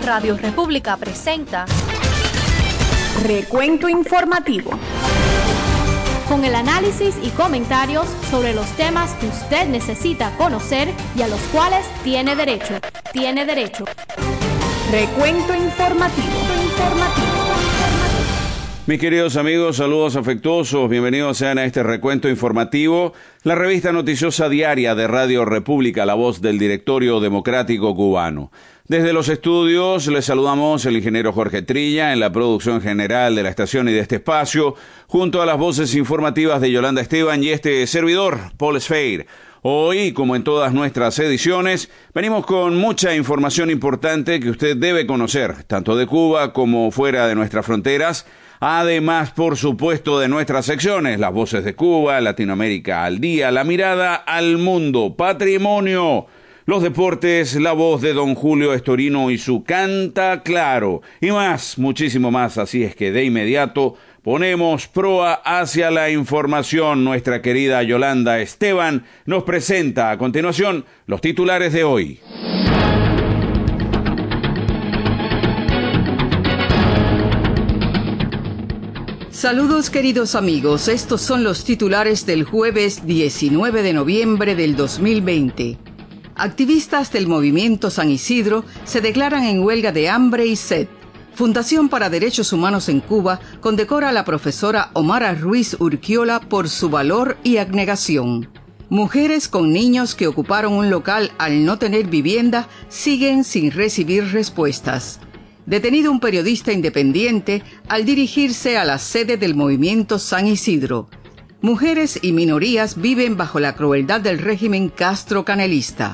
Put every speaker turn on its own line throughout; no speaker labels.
Radio República presenta
Recuento Informativo,
con el análisis y comentarios sobre los temas que usted necesita conocer y a los cuales tiene derecho.
Recuento Informativo.
Mis queridos amigos, saludos afectuosos, bienvenidos sean a este recuento informativo, la revista noticiosa diaria de Radio República, la voz del Directorio Democrático Cubano. Desde los estudios les saludamos el ingeniero Jorge Trilla en la producción general de la estación y de este espacio, junto a las voces informativas de Yolanda Esteban y este servidor, Paul Sfeir. Hoy, como en todas nuestras ediciones, venimos con mucha información importante que usted debe conocer, tanto de Cuba como fuera de nuestras fronteras. Además, por supuesto, de nuestras secciones, las voces de Cuba, Latinoamérica al día, la mirada al mundo, patrimonio, los deportes, la voz de don Julio Estorino y su Canta Claro, y más, muchísimo más. Así es que de inmediato ponemos proa hacia la información. Nuestra querida Yolanda Esteban nos presenta a continuación los titulares de hoy.
Saludos queridos amigos, estos son los titulares del jueves 19 de noviembre del 2020. Activistas del movimiento San Isidro se declaran en huelga de hambre y sed. Fundación para Derechos Humanos en Cuba condecora a la profesora Omara Ruiz Urquiola por su valor y abnegación. Mujeres con niños que ocuparon un local al no tener vivienda siguen sin recibir respuestas. Detenido un periodista independiente al dirigirse a la sede del movimiento San Isidro. Mujeres y minorías viven bajo la crueldad del régimen Castro-Canelista.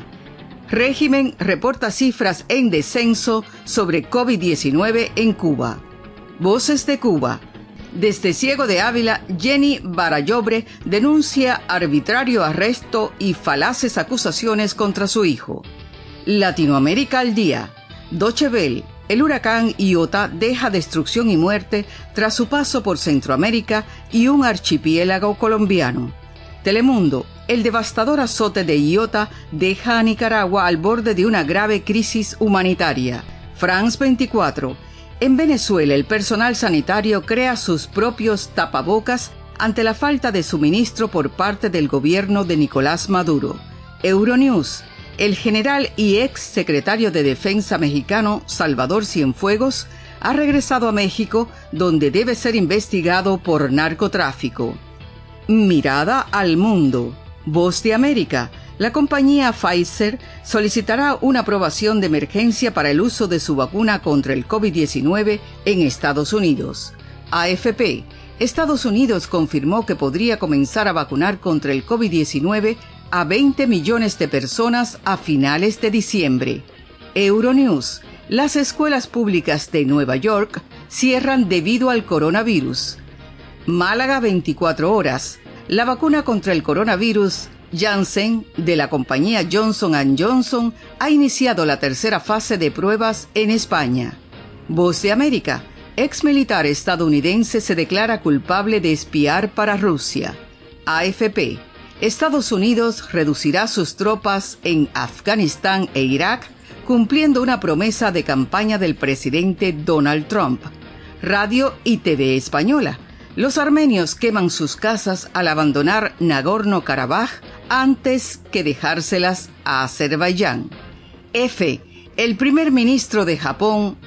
Régimen reporta cifras en descenso sobre COVID-19 en Cuba. Voces de Cuba. Desde Ciego de Ávila, Jenny Barallobre denuncia arbitrario arresto y falaces acusaciones contra su hijo. Latinoamérica al día. Deutsche Welle. El huracán Iota deja destrucción y muerte tras su paso por Centroamérica y un archipiélago colombiano. Telemundo. El devastador azote de Iota deja a Nicaragua al borde de una grave crisis humanitaria. France 24. En Venezuela, el personal sanitario crea sus propios tapabocas ante la falta de suministro por parte del gobierno de Nicolás Maduro. Euronews. El general y ex secretario de Defensa mexicano Salvador Cienfuegos ha regresado a México, donde debe ser investigado por narcotráfico. Mirada al mundo. Voz de América. La compañía Pfizer solicitará una aprobación de emergencia para el uso de su vacuna contra el COVID-19 en Estados Unidos. AFP. Estados Unidos confirmó que podría comenzar a vacunar contra el COVID-19 a 20 millones de personas a finales de diciembre. Euronews. Las escuelas públicas de Nueva York cierran debido al coronavirus. Málaga 24 horas. La vacuna contra el coronavirus Janssen de la compañía Johnson & Johnson ha iniciado la tercera fase de pruebas en España. Voz de América. Ex militar estadounidense se declara culpable de espiar para Rusia. AFP. Estados Unidos reducirá sus tropas en Afganistán e Irak, cumpliendo una promesa de campaña del presidente Donald Trump. Radio y TV Española. Los armenios queman sus casas al abandonar Nagorno-Karabaj antes que dejárselas a Azerbaiyán. F. El primer ministro de Japón,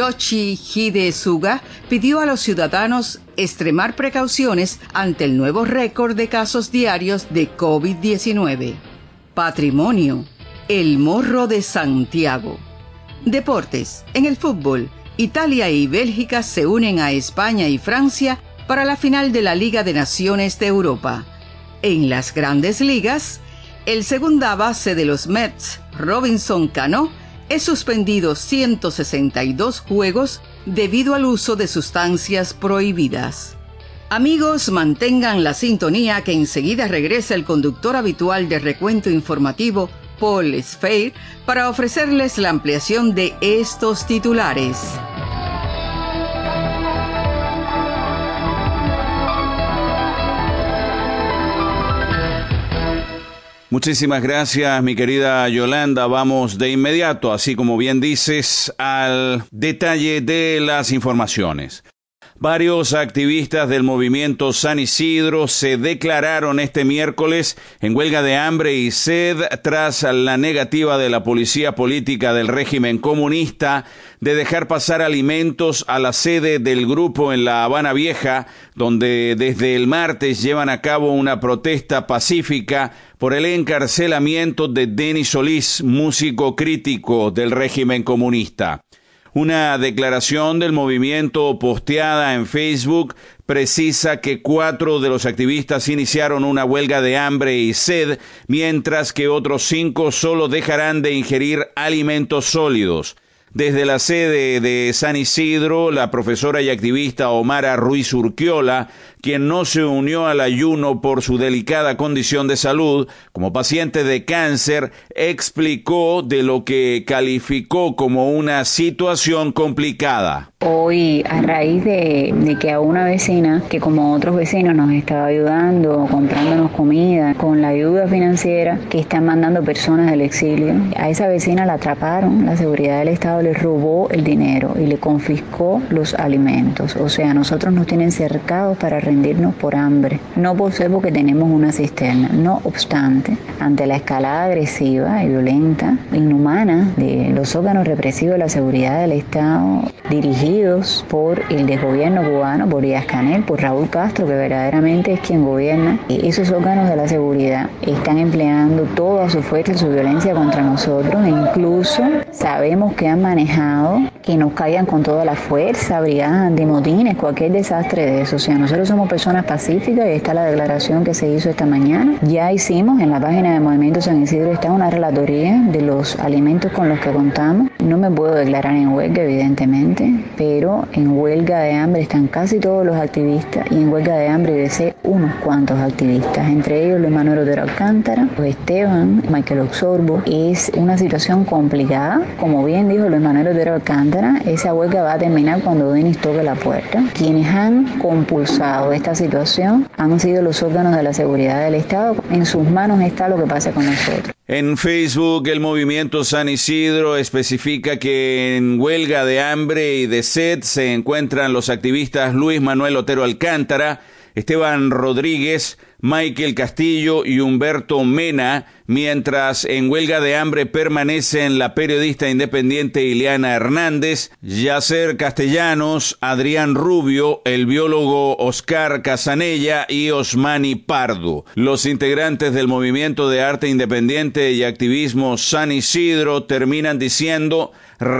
Yoshihide Suga, pidió a los ciudadanos extremar precauciones ante el nuevo récord de casos diarios de COVID-19. Patrimonio. El Morro de Santiago. Deportes. En el fútbol, Italia y Bélgica se unen a España y Francia para la final de la Liga de Naciones de Europa. En las grandes ligas, el segunda base de los Mets, Robinson Cano, es suspendido 162 juegos debido al uso de sustancias prohibidas. Amigos, mantengan la sintonía que enseguida regresa el conductor habitual de Recuento Informativo, Paul Sfeir, para ofrecerles la ampliación de estos titulares.
Muchísimas gracias, mi querida Yolanda. Vamos de inmediato, así como bien dices, al detalle de las informaciones. Varios activistas del movimiento San Isidro se declararon este miércoles en huelga de hambre y sed tras la negativa de la policía política del régimen comunista de dejar pasar alimentos a la sede del grupo en La Habana Vieja, donde desde el martes llevan a cabo una protesta pacífica por el encarcelamiento de Denis Solís, músico crítico del régimen comunista. Una declaración del movimiento posteada en Facebook precisa que 4 de los activistas iniciaron una huelga de hambre y sed, mientras que otros 5 solo dejarán de ingerir alimentos sólidos. Desde la sede de San Isidro, la profesora y activista Omara Ruiz Urquiola, quien no se unió al ayuno por su delicada condición de salud, como paciente de cáncer, explicó de lo que calificó como una situación complicada.
Hoy, a raíz de que a una vecina, que como otros vecinos nos estaba ayudando, comprándonos comida, con la ayuda financiera que están mandando personas del exilio, a esa vecina la atraparon, la seguridad del Estado le robó el dinero y le confiscó los alimentos. O sea, nosotros nos tienen cercados para rendirnos por hambre, no por ser porque tenemos una cisterna. No obstante, ante la escalada agresiva y violenta, inhumana de los órganos represivos de la seguridad del Estado, dirigidos por el desgobierno cubano, por Díaz-Canel, por Raúl Castro, que verdaderamente es quien gobierna, esos órganos de la seguridad están empleando toda su fuerza y su violencia contra nosotros. E incluso sabemos que han manejado que nos caigan con toda la fuerza, brigadas antimotines, cualquier desastre de eso. O sea, nosotros somos personas pacíficas y está la declaración que se hizo esta mañana. Ya hicimos en la página de Movimiento San Isidro, está una relatoría de los alimentos con los que contamos. No me puedo declarar en huelga, evidentemente, pero en huelga de hambre están casi todos los activistas y en huelga de hambre de sed unos cuantos activistas, entre ellos Luis Manuel Otero Alcántara, Esteban, Michael Oxorbo. Es una situación complicada, como bien dijo Luis Manuel Otero Alcántara, esa huelga va a terminar cuando Denis toque la puerta. Quienes han compulsado esta situación han sido los órganos de la seguridad del Estado. En sus manos está lo que pasa con nosotros.
En Facebook, el movimiento San Isidro especifica que en huelga de hambre y de sed se encuentran los activistas Luis Manuel Otero Alcántara, Esteban Rodríguez, Michael Castillo y Humberto Mena, mientras en huelga de hambre permanecen la periodista independiente Ileana Hernández, Yacer Castellanos, Adrián Rubio, el biólogo Oscar Casanella y Osmani Pardo. Los integrantes del movimiento de arte independiente y activismo San Isidro terminan diciendo: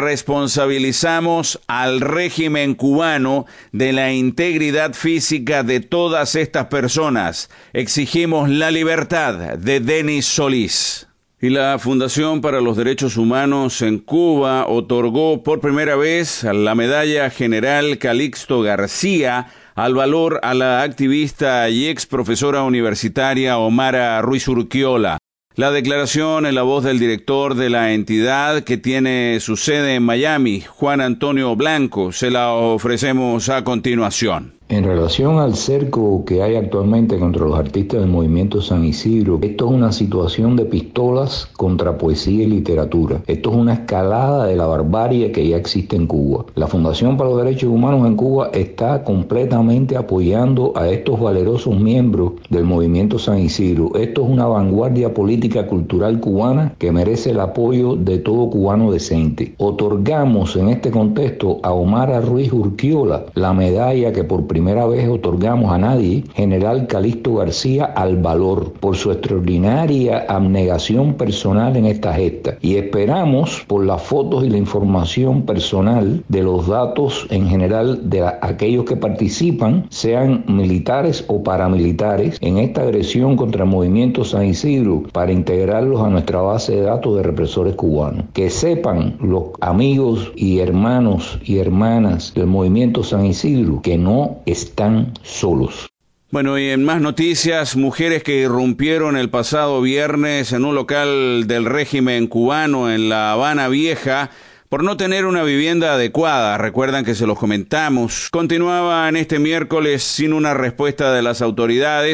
responsabilizamos al régimen cubano de la integridad física de todas estas personas. Exigimos la libertad de Denis Solís. Y la Fundación para los Derechos Humanos en Cuba otorgó por primera vez la medalla general Calixto García al valor a la activista y ex profesora universitaria Omara Ruiz Urquiola. La declaración en la voz del director de la entidad, que tiene su sede en Miami, Juan Antonio Blanco, se la ofrecemos a continuación.
En relación al cerco que hay actualmente contra los artistas del movimiento San Isidro, esto es una situación de pistolas contra poesía y literatura. Esto es una escalada de la barbarie que ya existe en Cuba. La Fundación para los Derechos Humanos en Cuba está completamente apoyando a estos valerosos miembros del movimiento San Isidro. Esto es una vanguardia política cultural cubana que merece el apoyo de todo cubano decente. Otorgamos en este contexto a Omara Ruiz Urquiola la medalla que por primera vez otorgamos a nadie, General Calixto García al valor, por su extraordinaria abnegación personal en esta gesta. Y esperamos por las fotos y la información personal de los datos en general de aquellos que participan, sean militares o paramilitares, en esta agresión contra el movimiento San Isidro, para integrarlos a nuestra base de datos de represores cubanos. Que sepan los amigos y hermanos y hermanas del movimiento San Isidro que no están solos.
Bueno, y en más noticias, mujeres que irrumpieron el pasado viernes en un local del régimen cubano en La Habana Vieja por no tener una vivienda adecuada, recuerdan que se los comentamos, continuaban este miércoles sin una respuesta de las autoridades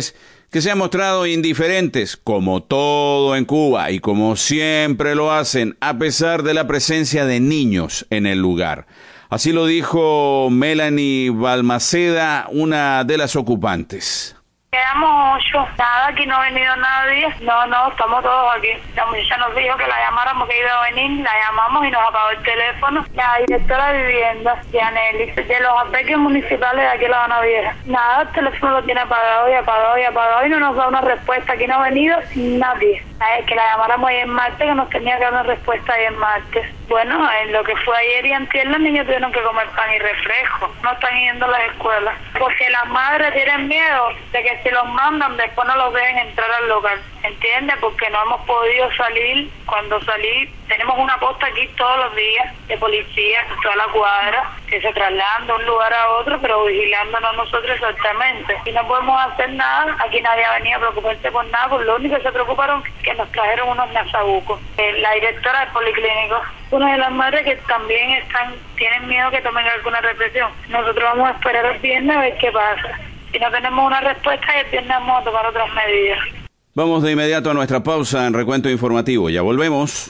que se han mostrado indiferentes, como todo en Cuba y como siempre lo hacen, a pesar de la presencia de niños en el lugar. Así lo dijo Melanie Balmaceda, una de las ocupantes.
Quedamos 8, nada, aquí no ha venido nadie, no, estamos todos aquí. La muchacha nos dijo que la llamáramos, que iba a venir, la llamamos y nos apagó el teléfono. La directora de vivienda, Yaneli, de los albergues municipales de aquí en La Habana Vieja. Nada, el teléfono lo tiene apagado y no nos da una respuesta. Aquí no ha venido nadie. Que la llamáramos ayer martes, que nos tenía que dar una respuesta ayer martes. Bueno, en lo que fue ayer y antier, los niños tuvieron que comer pan y refresco. No están yendo a las escuelas. Porque las madres tienen miedo de que si los mandan, después no los dejen entrar al local. ¿Entiendes? Porque no hemos podido salir. Cuando salí, tenemos una posta aquí todos los días de policía, toda la cuadra, que se trasladan de un lugar a otro, pero vigilándonos nosotros exactamente. Y no podemos hacer nada. Aquí nadie ha venido a preocuparse por nada. Por lo único que se preocuparon que nos trajeron unos nasabucos. La directora del policlínico, una de las madres que también tienen miedo que tomen alguna represión. Nosotros vamos a esperar el viernes a ver qué pasa. Si no tenemos una respuesta, el viernes vamos a tomar otras medidas.
Vamos de inmediato a nuestra pausa en Recuento Informativo. Ya volvemos.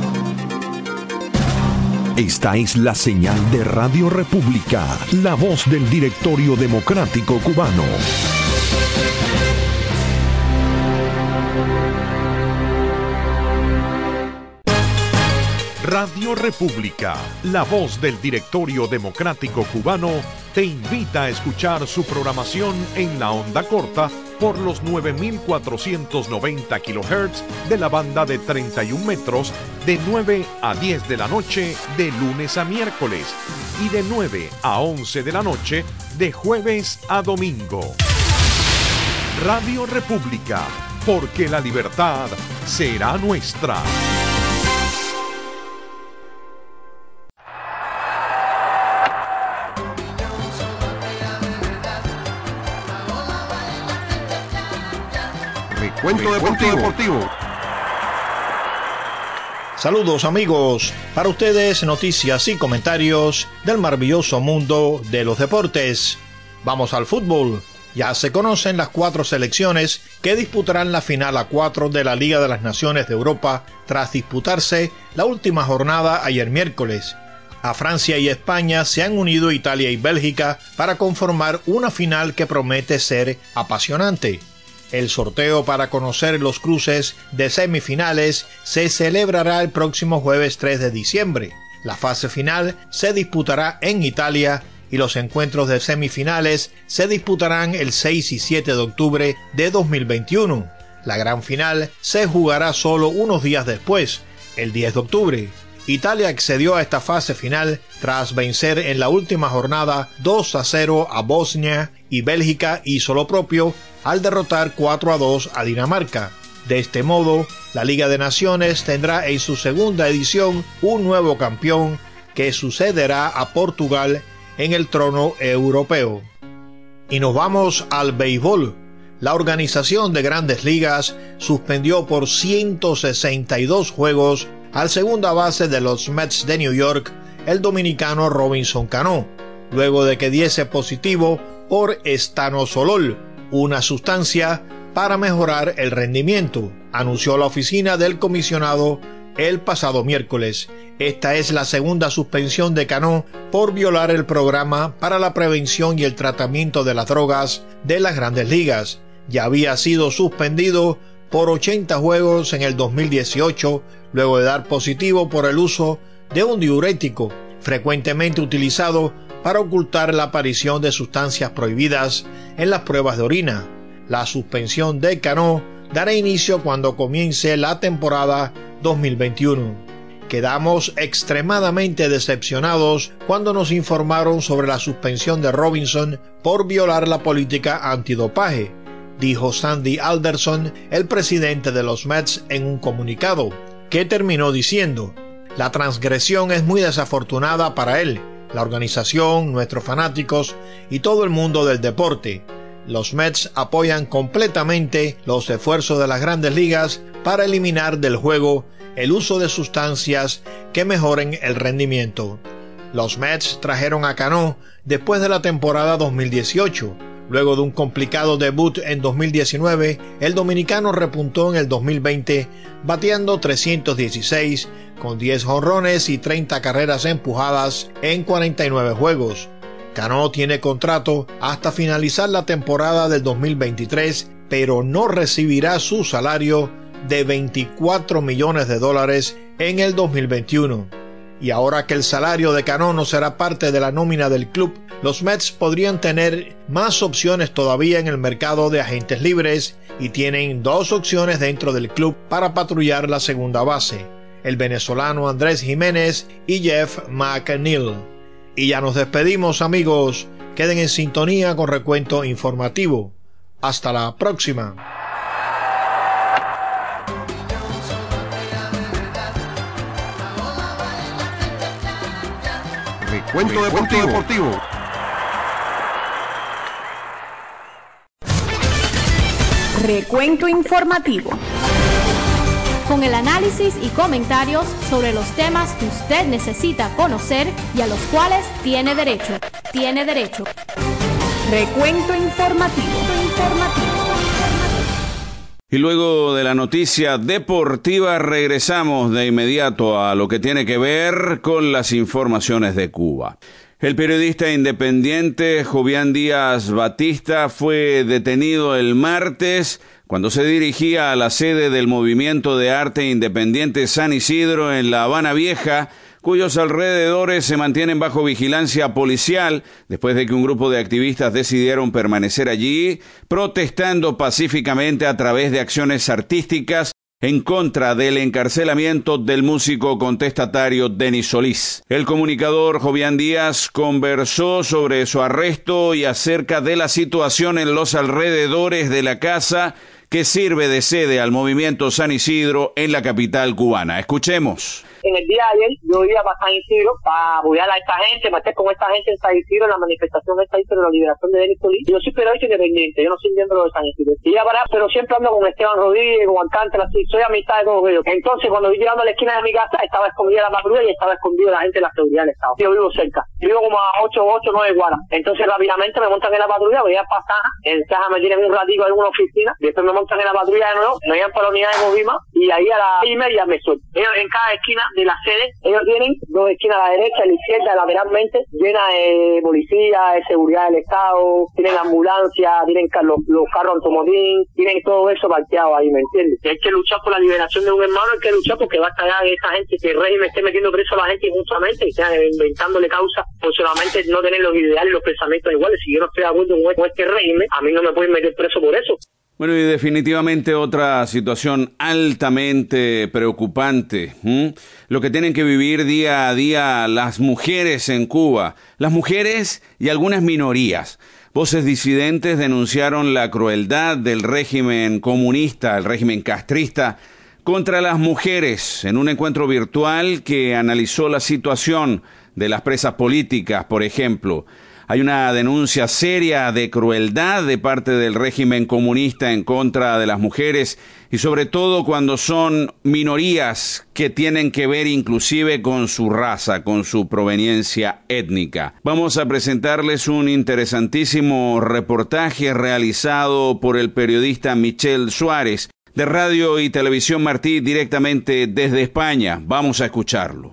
Esta es la señal de Radio República, la voz del Directorio Democrático Cubano. Radio República, la voz del Directorio Democrático Cubano, te invita a escuchar su programación en la onda corta por los 9.490 kHz de la banda de 31 metros de 9 a 10 de la noche de lunes a miércoles y de 9 a 11 de la noche de jueves a domingo. Radio República, porque la libertad será nuestra.
Recuento Deportivo. Saludos amigos, para ustedes noticias y comentarios del maravilloso mundo de los deportes. Vamos al fútbol. Ya se conocen las 4 selecciones que disputarán la final a 4 de la Liga de las Naciones de Europa tras disputarse la última jornada ayer miércoles. A Francia y España se han unido Italia y Bélgica para conformar una final que promete ser apasionante. El sorteo para conocer los cruces de semifinales se celebrará el próximo jueves 3 de diciembre. La fase final se disputará en Italia y los encuentros de semifinales se disputarán el 6 y 7 de octubre de 2021. La gran final se jugará solo unos días después, el 10 de octubre. Italia accedió a esta fase final tras vencer en la última jornada 2-0 a Bosnia y Bélgica hizo lo propio al derrotar 4-2 a Dinamarca. De este modo, la Liga de Naciones tendrá en su segunda edición un nuevo campeón que sucederá a Portugal en el trono europeo. Y nos vamos al béisbol. La organización de Grandes Ligas suspendió por 162 juegos al segunda base de los Mets de New York, el dominicano Robinson Cano, luego de que diese positivo por estanosol, una sustancia para mejorar el rendimiento, anunció la oficina del comisionado el pasado miércoles. Esta es la segunda suspensión de Cano por violar el programa para la prevención y el tratamiento de las drogas de las Grandes Ligas. Ya había sido suspendido por 80 juegos en el 2018, luego de dar positivo por el uso de un diurético, frecuentemente utilizado para ocultar la aparición de sustancias prohibidas en las pruebas de orina. La suspensión de Cano dará inicio cuando comience la temporada 2021. Quedamos extremadamente decepcionados cuando nos informaron sobre la suspensión de Robinson por violar la política antidopaje, dijo Sandy Alderson, el presidente de los Mets, en un comunicado, que terminó diciendo: la transgresión es muy desafortunada para él, la organización, nuestros fanáticos y todo el mundo del deporte. Los Mets apoyan completamente los esfuerzos de las Grandes Ligas para eliminar del juego el uso de sustancias que mejoren el rendimiento. Los Mets trajeron a Cano después de la temporada 2018, Luego de un complicado debut en 2019, el dominicano repuntó en el 2020, bateando 316 con 10 jonrones y 30 carreras empujadas en 49 juegos. Cano tiene contrato hasta finalizar la temporada del 2023, pero no recibirá su salario de $24 millones en el 2021. Y ahora que el salario de Cano no será parte de la nómina del club, los Mets podrían tener más opciones todavía en el mercado de agentes libres y tienen 2 opciones dentro del club para patrullar la segunda base, el venezolano Andrés Jiménez y Jeff McNeil. Y ya nos despedimos, amigos. Queden en sintonía con Recuento Informativo. Hasta la próxima.
Recuento Deportivo.
Recuento informativo.
Con el análisis y comentarios sobre los temas que usted necesita conocer y a los cuales tiene derecho.
Recuento informativo.
Y luego de la noticia deportiva regresamos de inmediato a lo que tiene que ver con las informaciones de Cuba. El periodista independiente Jovian Díaz Batista fue detenido el martes cuando se dirigía a la sede del Movimiento de Arte Independiente San Isidro en La Habana Vieja, cuyos alrededores se mantienen bajo vigilancia policial después de que un grupo de activistas decidieron permanecer allí, protestando pacíficamente a través de acciones artísticas en contra del encarcelamiento del músico contestatario Denis Solís. El comunicador Jovian Díaz conversó sobre su arresto y acerca de la situación en los alrededores de la casa que sirve de sede al Movimiento San Isidro en la capital cubana. Escuchemos.
En el día de ayer yo iba para San Isidro para apoyar a esta gente, me esté con esta gente en San Isidro en la manifestación de San Isidro de la liberación de Denis Solís. Yo soy periodista independiente, yo no soy miembro de San Isidro. Y ya para, pero siempre ando con Esteban Rodríguez, con Alcántara, así, soy amistad de todos ellos. Entonces cuando vi llegando a la esquina de mi casa estaba escondida la patrulla y estaba escondida la gente de la seguridad del Estado. Yo vivo cerca, vivo como a 8 o 9 cuadras. Entonces rápidamente me montan en la patrulla, voy a pasar, en caja me tienen un ratico en una oficina, después me montan en la patrulla de nuevo, me llevan para la unidad de Movima y ahí a las 6:30 me suelto. Ellos en cada esquina de la sede, ellos tienen 2 esquinas a la derecha, a la izquierda, lateralmente, llenas de policía, de seguridad del Estado, tienen ambulancia, tienen los carros automotín, tienen todo eso parqueado ahí, ¿me entiendes? Si hay que luchar por la liberación de un hermano, hay que luchar porque basta ya de esta gente, que el régimen esté metiendo preso a la gente injustamente y estén inventándole causas por solamente no tener los ideales y los pensamientos iguales. Si yo no estoy de acuerdo con este régimen, a mí no me pueden meter preso por eso.
Bueno, y definitivamente otra situación altamente preocupante, lo que tienen que vivir día a día las mujeres en Cuba, las mujeres y algunas minorías. Voces disidentes denunciaron la crueldad del régimen comunista, el régimen castrista, contra las mujeres en un encuentro virtual que analizó la situación de las presas políticas, por ejemplo. Hay una denuncia seria de crueldad de parte del régimen comunista en contra de las mujeres y sobre todo cuando son minorías que tienen que ver inclusive con su raza, con su proveniencia étnica. Vamos a presentarles un interesantísimo reportaje realizado por el periodista Michel Suárez de Radio y Televisión Martí directamente desde España. Vamos a escucharlo.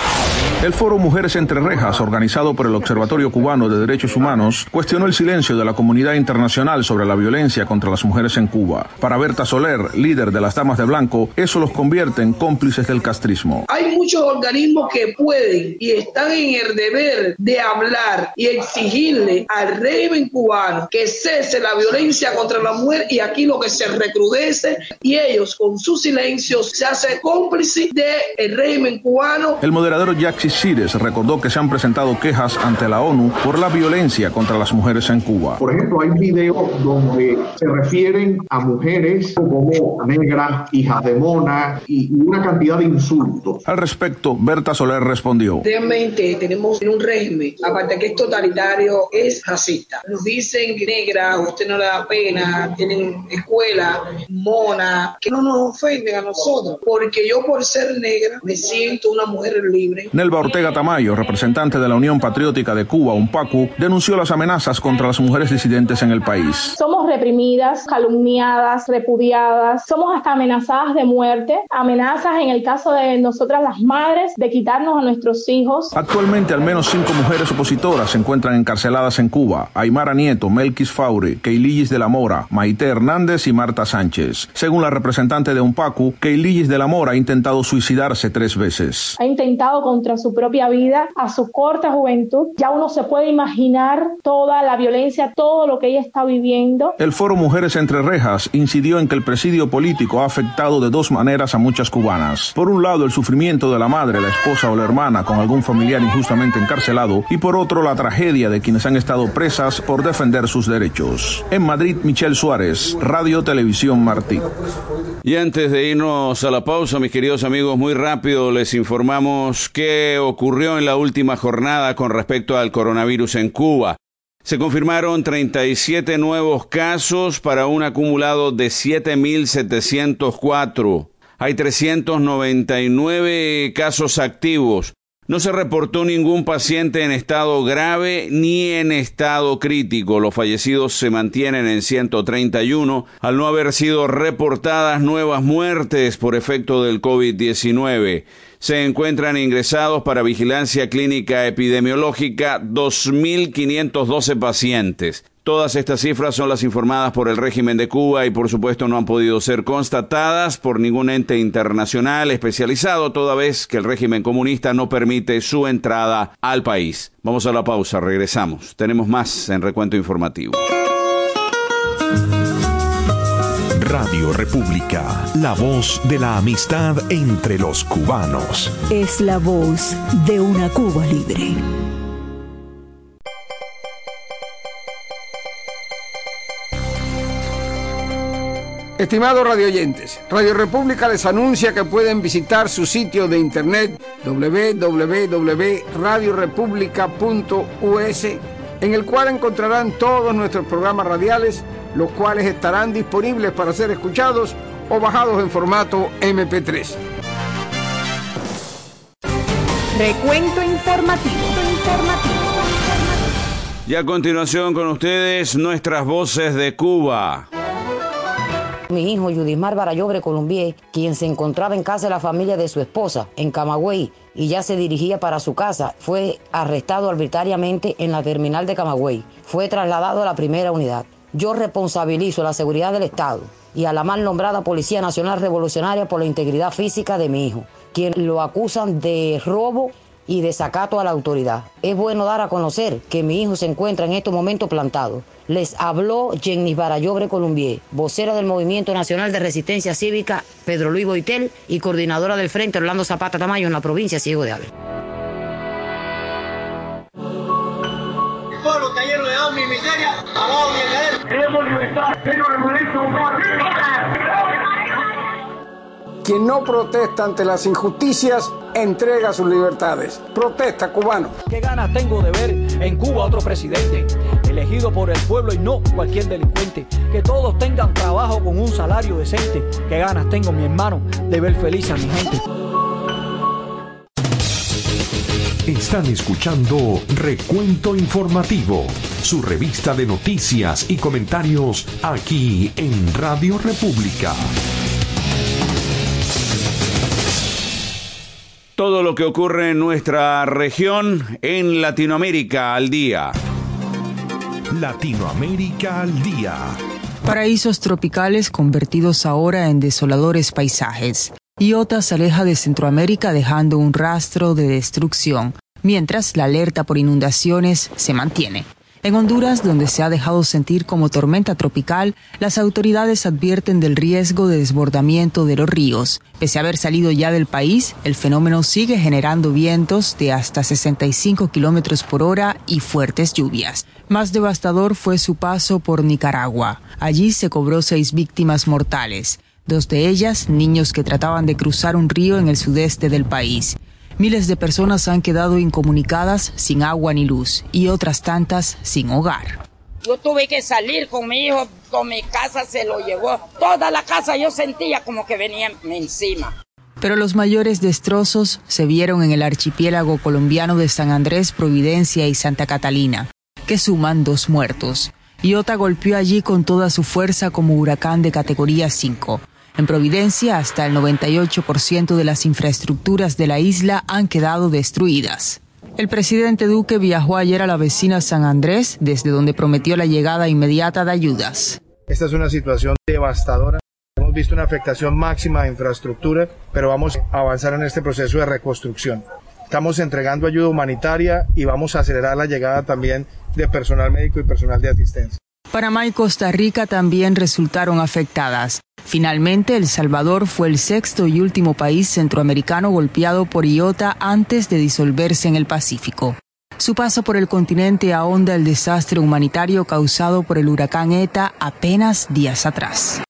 El Foro Mujeres Entre Rejas, organizado por el Observatorio Cubano de Derechos Humanos, cuestionó el silencio de la comunidad internacional sobre la violencia contra las mujeres en Cuba. Para Berta Soler, líder de las Damas de Blanco, eso los convierte en cómplices del castrismo.
Hay muchos organismos que pueden y están en el deber de hablar y exigirle al régimen cubano que cese la violencia contra la mujer, y aquí lo que se recrudece y ellos con su silencio se hacen cómplices del régimen cubano.
El moderador Jacques Cires recordó que se han presentado quejas ante la ONU por la violencia contra las mujeres en Cuba.
Por ejemplo, hay videos donde se refieren a mujeres como negras, hijas de mona y una cantidad de insultos.
Al respecto, Berta Soler respondió:
realmente tenemos un régimen, aparte que es totalitario, es racista. Nos dicen que negra, usted no le da pena, tienen escuela, mona, que no nos ofenden a nosotros, porque yo por ser negra me siento una mujer libre.
Nelva Ortega Tamayo, representante de la Unión Patriótica de Cuba, UNPACU, denunció las amenazas contra las mujeres disidentes en el país.
Somos reprimidas, calumniadas, repudiadas, somos hasta amenazadas de muerte, amenazas en el caso de nosotras las madres de quitarnos a nuestros hijos.
Actualmente al menos 5 mujeres opositoras se encuentran encarceladas en Cuba: Aymara Nieto, Melquis Faure, Keilillis de la Mora, Maite Hernández y Marta Sánchez. Según la representante de UNPACU, Keilillis de la Mora ha intentado suicidarse 3 veces.
Ha intentado contra su propia vida a su corta juventud. Ya uno se puede imaginar toda la violencia, todo lo que ella está viviendo.
El Foro Mujeres Entre Rejas incidió en que el presidio político ha afectado de 2 maneras a muchas cubanas. Por un lado, el sufrimiento de la madre, la esposa o la hermana con algún familiar injustamente encarcelado, y por otro, la tragedia de quienes han estado presas por defender sus derechos. En Madrid, Michelle Suárez, Radio Televisión Martí.
Y antes de irnos a la pausa, mis queridos amigos, muy rápido les informamos qué ocurrió en la última jornada con respecto al coronavirus en Cuba. Se confirmaron 37 nuevos casos para un acumulado de 7.704. Hay 399 casos activos. No se reportó ningún paciente en estado grave ni en estado crítico. Los fallecidos se mantienen en 131, al no haber sido reportadas nuevas muertes por efecto del COVID-19. Se encuentran ingresados para vigilancia clínica epidemiológica 2.512 pacientes. Todas estas cifras son las informadas por el régimen de Cuba y por supuesto no han podido ser constatadas por ningún ente internacional especializado, toda vez que el régimen comunista no permite su entrada al país. Vamos a la pausa, regresamos. Tenemos más en Recuento Informativo.
Radio República, la voz de la amistad entre los cubanos.
Es la voz de una Cuba libre.
Estimados radioyentes, Radio República les anuncia que pueden visitar su sitio de internet www.radiorepublica.us, en el cual encontrarán todos nuestros programas radiales, los cuales estarán disponibles para ser escuchados o bajados en formato MP3.
Recuento informativo.
Y a continuación con ustedes, nuestras voces de Cuba.
Mi hijo Yudismar Barallobre Colombier, quien se encontraba en casa de la familia de su esposa, en Camagüey, y ya se dirigía para su casa, fue arrestado arbitrariamente en la terminal de Camagüey. Fue trasladado a la primera unidad. Yo responsabilizo la seguridad del Estado y a la mal nombrada Policía Nacional Revolucionaria por la integridad física de mi hijo, quien lo acusan de robo y desacato a la autoridad. Es bueno dar a conocer que mi hijo se encuentra en estos momentos plantado. Les habló Jenny Barallobre Colombier, vocera del Movimiento Nacional de Resistencia Cívica Pedro Luis Boitel y coordinadora del Frente Orlando Zapata Tamayo en la provincia Ciego de Ávila.
El pueblo está lleno de hambre y miseria, abajo viene él. Queremos libertad, queremos revolución.
Quien no protesta ante las injusticias, entrega sus libertades. Protesta, cubano.
¿Qué ganas tengo de ver en Cuba otro presidente elegido por el pueblo y no cualquier delincuente? Que todos tengan trabajo con un salario decente. ¿Qué ganas tengo, mi hermano, de ver feliz a mi gente?
Están escuchando Recuento Informativo, su revista de noticias y comentarios aquí en Radio República.
Todo lo que ocurre en nuestra región, en Latinoamérica al día.
Latinoamérica al día.
Paraísos tropicales convertidos ahora en desoladores paisajes. Iota se aleja de Centroamérica dejando un rastro de destrucción, mientras la alerta por inundaciones se mantiene. En Honduras, donde se ha dejado sentir como tormenta tropical, las autoridades advierten del riesgo de desbordamiento de los ríos. Pese a haber salido ya del país, el fenómeno sigue generando vientos de hasta 65 kilómetros por hora y fuertes lluvias. Más devastador fue su paso por Nicaragua. Allí se cobró 6 víctimas mortales, 2 de ellas niños que trataban de cruzar un río en el sudeste del país. Miles de personas han quedado incomunicadas, sin agua ni luz, y otras tantas sin hogar.
Yo tuve que salir con mi hijo, con mi casa se lo llevó. Toda la casa yo sentía como que venía encima.
Pero los mayores destrozos se vieron en el archipiélago colombiano de San Andrés, Providencia y Santa Catalina, que suman 2 muertos. Iota golpeó allí con toda su fuerza como huracán de categoría 5. En Providencia, hasta el 98% de las infraestructuras de la isla han quedado destruidas. El presidente Duque viajó ayer a la vecina San Andrés, desde donde prometió la llegada inmediata de ayudas.
Esta es una situación devastadora. Hemos visto una afectación máxima de infraestructura, pero vamos a avanzar en este proceso de reconstrucción. Estamos entregando ayuda humanitaria y vamos a acelerar la llegada también de personal médico y personal de asistencia.
Panamá y Costa Rica también resultaron afectadas. Finalmente, El Salvador fue el 6º y último país centroamericano golpeado por Iota antes de disolverse en el Pacífico. Su paso por el continente ahonda el desastre humanitario causado por el huracán ETA apenas días atrás.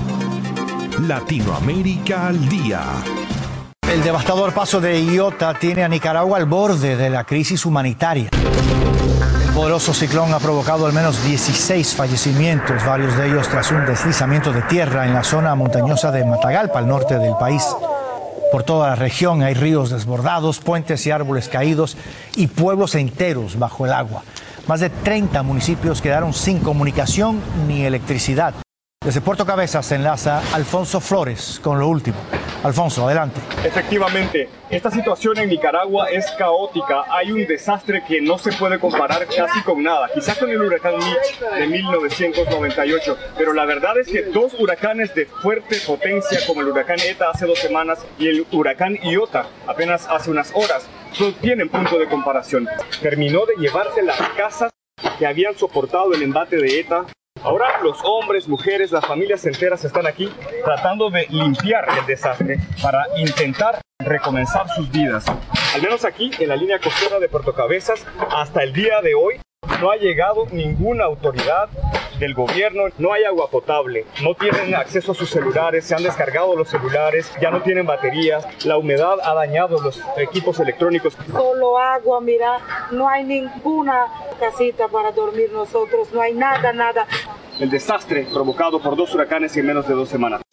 Latinoamérica al día.
El devastador paso de Iota tiene a Nicaragua al borde de la crisis humanitaria. El poderoso ciclón ha provocado al menos 16 fallecimientos, varios de ellos tras un deslizamiento de tierra en la zona montañosa de Matagalpa, al norte del país. Por toda la región hay ríos desbordados, puentes y árboles caídos y pueblos enteros bajo el agua. Más de 30 municipios quedaron sin comunicación ni electricidad. Desde Puerto Cabezas se enlaza Alfonso Flores con lo último. Alfonso, adelante.
Efectivamente, esta situación en Nicaragua es caótica. Hay un desastre que no se puede comparar casi con nada. Quizás con el huracán Mitch de 1998. Pero la verdad es que 2 huracanes de fuerte potencia, como el huracán ETA hace 2 semanas y el huracán Iota apenas hace unas horas, no tienen punto de comparación. Terminó de llevarse las casas que habían soportado el embate de ETA. Ahora los hombres, mujeres, las familias enteras están aquí tratando de limpiar el desastre para intentar recomenzar sus vidas. Al menos aquí, en la línea costera de Puerto Cabezas, hasta el día de hoy no ha llegado ninguna autoridad del gobierno, no hay agua potable, no tienen acceso a sus celulares, se han descargado los celulares, ya no tienen baterías, la humedad ha dañado los equipos electrónicos.
Solo agua, mira, no hay ninguna casita para dormir nosotros, no hay nada.
El desastre provocado por 2 huracanes en menos de 2 semanas.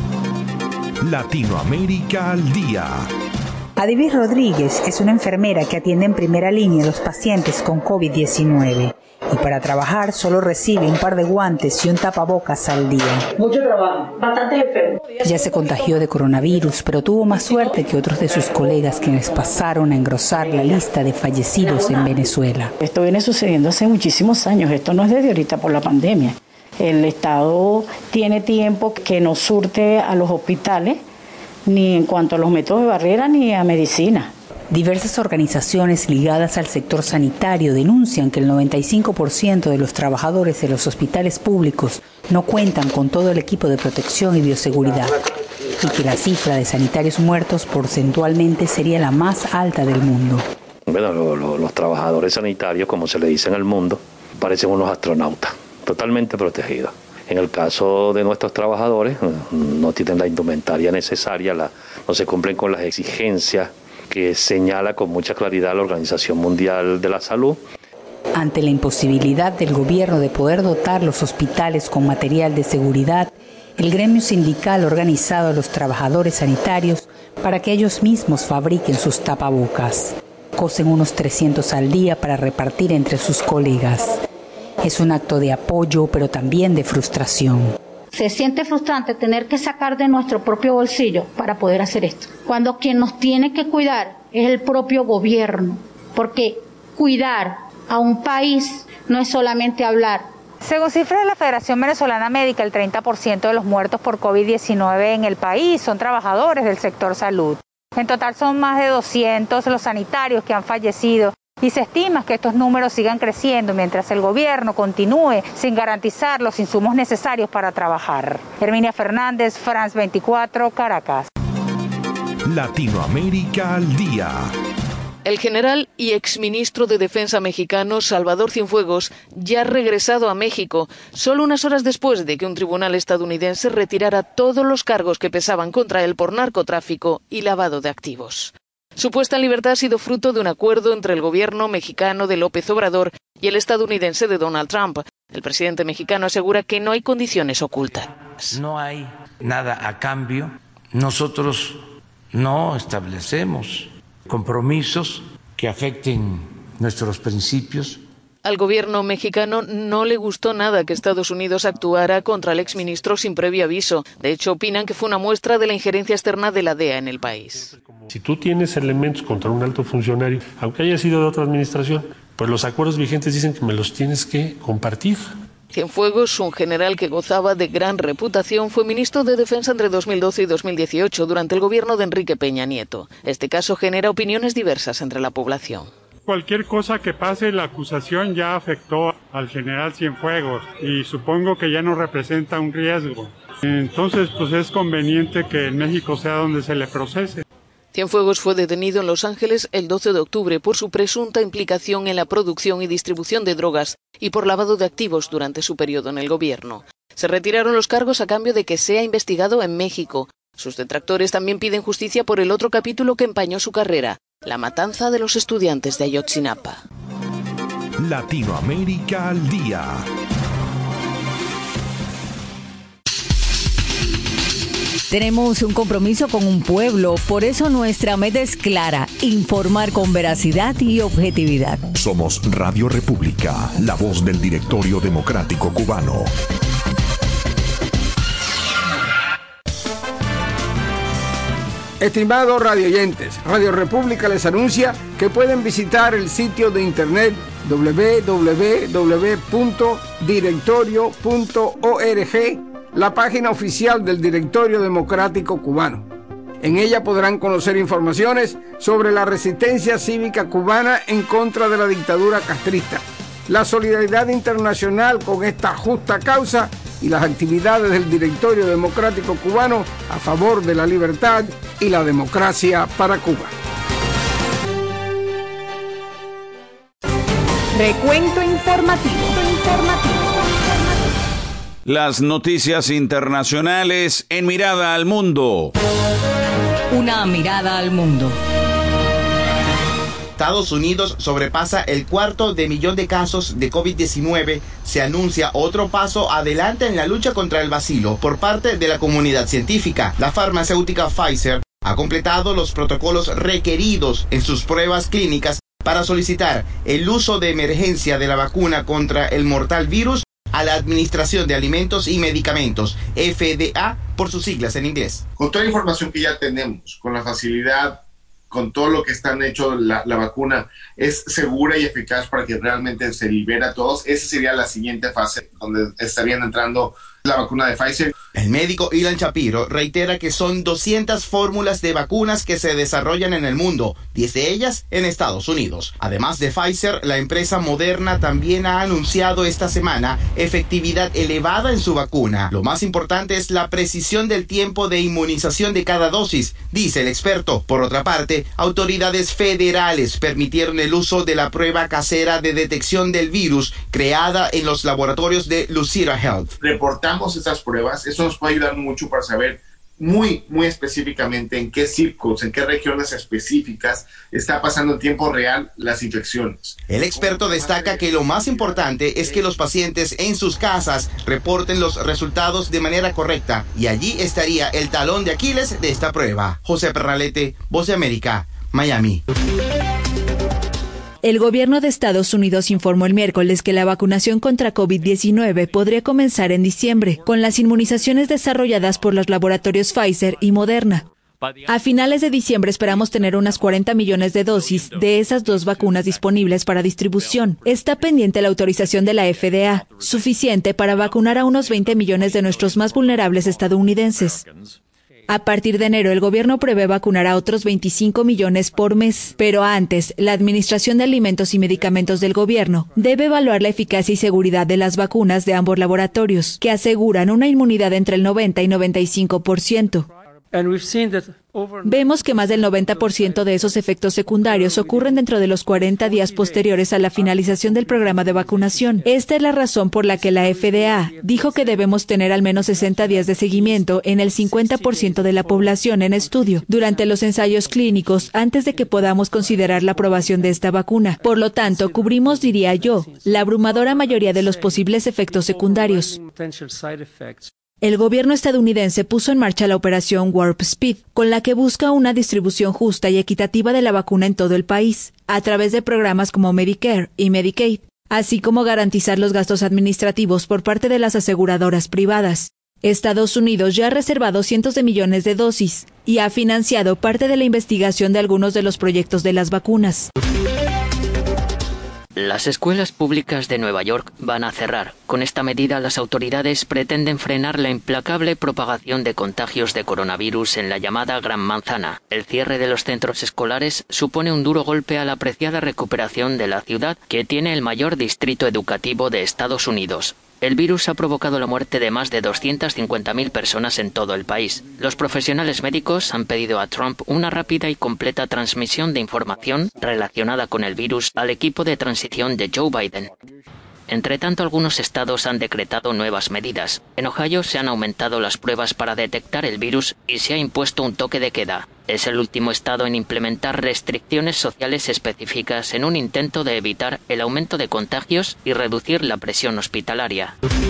Latinoamérica al día.
Adivis Rodríguez es una enfermera que atiende en primera línea a los pacientes con COVID-19 y para trabajar solo recibe un par de guantes y un tapabocas al día.
Mucho trabajo, bastante enfermo.
Ya se contagió de coronavirus, pero tuvo más suerte que otros de sus colegas quienes pasaron a engrosar la lista de fallecidos en Venezuela.
Esto viene sucediendo hace muchísimos años, esto no es desde ahorita por la pandemia. El Estado tiene tiempo que no surte a los hospitales ni en cuanto a los métodos de barrera ni a medicina.
Diversas organizaciones ligadas al sector sanitario denuncian que el 95% de los trabajadores de los hospitales públicos no cuentan con todo el equipo de protección y bioseguridad y que la cifra de sanitarios muertos porcentualmente sería la más alta del mundo.
Bueno, los trabajadores sanitarios, como se le dice en el mundo, parecen unos astronautas, totalmente protegidos. En el caso de nuestros trabajadores, no tienen la indumentaria necesaria, no se cumplen con las exigencias que señala con mucha claridad la Organización Mundial de la Salud.
Ante la imposibilidad del gobierno de poder dotar los hospitales con material de seguridad, el gremio sindical ha organizado a los trabajadores sanitarios para que ellos mismos fabriquen sus tapabocas. Cosen unos 300 al día para repartir entre sus colegas. Es un acto de apoyo, pero también de frustración.
Se siente frustrante tener que sacar de nuestro propio bolsillo para poder hacer esto, cuando quien nos tiene que cuidar es el propio gobierno, porque cuidar a un país no es solamente hablar.
Según cifras de la Federación Venezolana Médica, el 30% de los muertos por COVID-19 en el país son trabajadores del sector salud. En total son más de 200 los sanitarios que han fallecido. Y se estima que estos números sigan creciendo mientras el gobierno continúe sin garantizar los insumos necesarios para trabajar. Herminia Fernández, France 24, Caracas.
Latinoamérica al día.
El general y exministro de Defensa mexicano Salvador Cienfuegos ya ha regresado a México, solo unas horas después de que un tribunal estadounidense retirara todos los cargos que pesaban contra él por narcotráfico y lavado de activos. Su puesta en libertad ha sido fruto de un acuerdo entre el gobierno mexicano de López Obrador y el estadounidense de Donald Trump. El presidente mexicano asegura que no hay condiciones ocultas.
No hay nada a cambio. Nosotros
no establecemos compromisos que afecten nuestros principios.
Al gobierno mexicano no le gustó nada que Estados Unidos actuara contra el exministro sin previo aviso. De hecho, opinan que fue una muestra de la injerencia externa de la DEA en el país.
Si tú tienes elementos contra un alto funcionario, aunque haya sido de otra administración, pues los acuerdos vigentes dicen que me los tienes que compartir.
Cienfuegos, un general que gozaba de gran reputación, fue ministro de Defensa entre 2012 y 2018 durante el gobierno de Enrique Peña Nieto. Este caso genera opiniones diversas entre la población.
Cualquier cosa que pase, la acusación ya afectó al general Cienfuegos y supongo que ya no representa un riesgo. Entonces, pues es conveniente que en México sea donde se le procese.
Cienfuegos fue detenido en Los Ángeles el 12 de octubre por su presunta implicación en la producción y distribución de drogas y por lavado de activos durante su periodo en el gobierno. Se retiraron los cargos a cambio de que sea investigado en México. Sus detractores también piden justicia por el otro capítulo que empañó su carrera, la matanza de los estudiantes de Ayotzinapa.
Latinoamérica al día.
Tenemos un compromiso con un pueblo, por eso nuestra meta es clara: informar con veracidad y objetividad.
Somos Radio República, la voz del Directorio Democrático Cubano.
Estimados radioyentes, Radio República les anuncia que pueden visitar el sitio de internet www.directorio.org, la página oficial del Directorio Democrático Cubano. En ella podrán conocer informaciones sobre la resistencia cívica cubana en contra de la dictadura castrista, la solidaridad internacional con esta justa causa y las actividades del Directorio Democrático Cubano a favor de la libertad y la democracia para Cuba.
Recuento informativo.
Las noticias internacionales en Mirada al Mundo.
Una mirada al mundo.
Estados Unidos sobrepasa el 250.000 de casos de COVID-19. Se anuncia otro paso adelante en la lucha contra el bacilo por parte de la comunidad científica. La farmacéutica Pfizer ha completado los protocolos requeridos en sus pruebas clínicas para solicitar el uso de emergencia de la vacuna contra el mortal virus a la Administración de Alimentos y Medicamentos, FDA, por sus siglas en inglés.
Con toda la información que ya tenemos, con la facilidad, con todo lo que están hecho, la vacuna es segura y eficaz para que realmente se libere a todos. Esa sería la siguiente fase donde estarían entrando la vacuna de Pfizer.
El médico Ilan Shapiro reitera que son 200 fórmulas de vacunas que se desarrollan en el mundo, 10 de ellas en Estados Unidos. Además de Pfizer, la empresa Moderna también ha anunciado esta semana efectividad elevada en su vacuna. Lo más importante es la precisión del tiempo de inmunización de cada dosis, dice el experto. Por otra parte, autoridades federales permitieron el uso de la prueba casera de detección del virus creada en los laboratorios de Lucira Health.
Reportamos estas pruebas, eso nos puede ayudar mucho para saber muy específicamente en qué circos, en qué regiones específicas está pasando en tiempo real las infecciones.
El experto destaca que lo más importante es que los pacientes en sus casas reporten los resultados de manera correcta, y allí estaría el talón de Aquiles de esta prueba. José Perralete, Voz de América, Miami.
El gobierno de Estados Unidos informó el miércoles que la vacunación contra COVID-19 podría comenzar en diciembre, con las inmunizaciones desarrolladas por los laboratorios Pfizer y Moderna. A finales de diciembre esperamos tener unas 40 millones de dosis de esas dos vacunas disponibles para distribución. Está pendiente la autorización de la FDA, suficiente para vacunar a unos 20 millones de nuestros más vulnerables estadounidenses. A partir de enero, el gobierno prevé vacunar a otros 25 millones por mes. Pero antes, la Administración de Alimentos y Medicamentos del gobierno debe evaluar la eficacia y seguridad de las vacunas de ambos laboratorios, que aseguran una inmunidad entre el 90 y 95%. Vemos que más del 90% de esos efectos secundarios ocurren dentro de los 40 días posteriores a la finalización del programa de vacunación. Esta es la razón por la que la FDA dijo que debemos tener al menos 60 días de seguimiento en el 50% de la población en estudio durante los ensayos clínicos antes de que podamos considerar la aprobación de esta vacuna. Por lo tanto, cubrimos, diría yo, la abrumadora mayoría de los posibles efectos secundarios. El gobierno estadounidense puso en marcha la operación Warp Speed, con la que busca una distribución justa y equitativa de la vacuna en todo el país, a través de programas como Medicare y Medicaid, así como garantizar los gastos administrativos por parte de las aseguradoras privadas. Estados Unidos ya ha reservado cientos de millones de dosis y ha financiado parte de la investigación de algunos de los proyectos de las vacunas.
Las escuelas públicas de Nueva York van a cerrar. Con esta medida, las autoridades pretenden frenar la implacable propagación de contagios de coronavirus en la llamada Gran Manzana. El cierre de los centros escolares supone un duro golpe a la apreciada recuperación de la ciudad, que tiene el mayor distrito educativo de Estados Unidos. El virus ha provocado la muerte de más de 250.000 personas en todo el país. Los profesionales médicos han pedido a Trump una rápida y completa transmisión de información relacionada con el virus al equipo de transición de Joe Biden. Entre tanto, algunos estados han decretado nuevas medidas. En Ohio se han aumentado las pruebas para detectar el virus y se ha impuesto un toque de queda. Es el último estado en implementar restricciones sociales específicas en un intento de evitar el aumento de contagios y reducir la presión hospitalaria.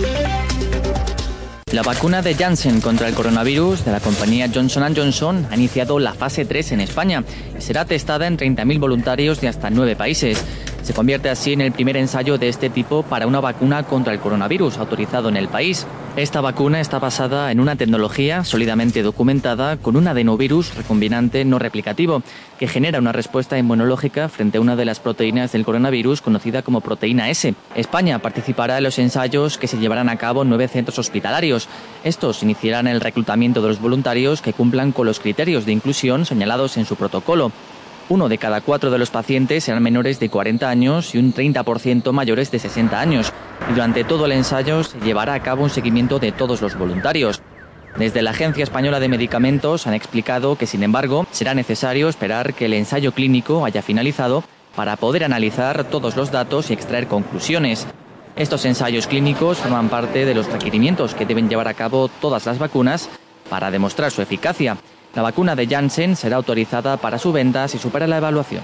La vacuna de Janssen contra el coronavirus de la compañía Johnson & Johnson ha iniciado la fase 3 en España y será testada en 30.000 voluntarios de hasta 9 países. Se convierte así en el primer ensayo de este tipo para una vacuna contra el coronavirus autorizado en el país. Esta vacuna está basada en una tecnología sólidamente documentada con un adenovirus recombinante no replicativo que genera una respuesta inmunológica frente a una de las proteínas del coronavirus conocida como proteína S. España participará en los ensayos que se llevarán a cabo en 9 centros hospitalarios. Estos iniciarán el reclutamiento de los voluntarios que cumplan con los criterios de inclusión señalados en su protocolo. 1 de cada 4 de los pacientes serán menores de 40 años y un 30% mayores de 60 años. Y durante todo el ensayo se llevará a cabo un seguimiento de todos los voluntarios. Desde la Agencia Española de Medicamentos han explicado que, sin embargo, será necesario esperar que el ensayo clínico haya finalizado para poder analizar todos los datos y extraer conclusiones. Estos ensayos clínicos forman parte de los requerimientos que deben llevar a cabo todas las vacunas para demostrar su eficacia. La vacuna de Janssen será autorizada para su venta si supera la evaluación.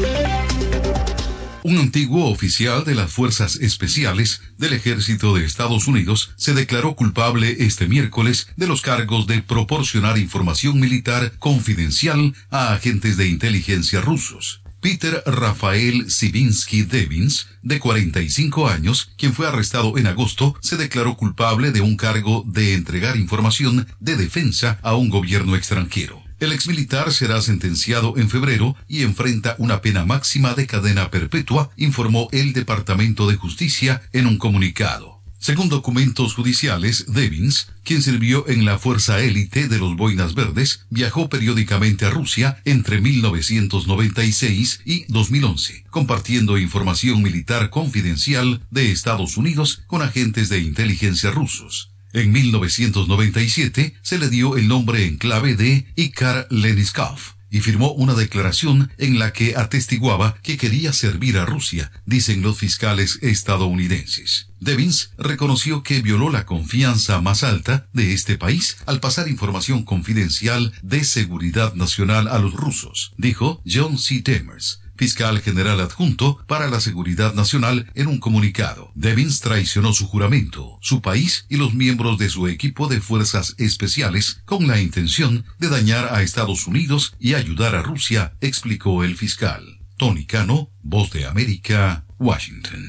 Un antiguo oficial de las Fuerzas Especiales del Ejército de Estados Unidos se declaró culpable este miércoles de los cargos de proporcionar información militar confidencial a agentes de inteligencia rusos. Peter Rafael Sivinsky Devins, de 45 años, quien fue arrestado en agosto, se declaró culpable de un cargo de entregar información de defensa a un gobierno extranjero. El exmilitar será sentenciado en febrero y enfrenta una pena máxima de cadena perpetua, informó el Departamento de Justicia en un comunicado. Según documentos judiciales, Devins, quien sirvió en la fuerza élite de los Boinas Verdes, viajó periódicamente a Rusia entre 1996 y 2011, compartiendo información militar confidencial de Estados Unidos con agentes de inteligencia rusos. En 1997 se le dio el nombre en clave de Icar Leniskov y firmó una declaración en la que atestiguaba que quería servir a Rusia, dicen los fiscales estadounidenses. Devins reconoció que violó la confianza más alta de este país al pasar información confidencial de seguridad nacional a los rusos, dijo John C. Demers, fiscal general adjunto para la seguridad nacional, en un comunicado. Devins traicionó su juramento, su país y los miembros de su equipo de fuerzas especiales con la intención de dañar a Estados Unidos y ayudar a Rusia, explicó el fiscal. Tony Cano, Voz de América, Washington.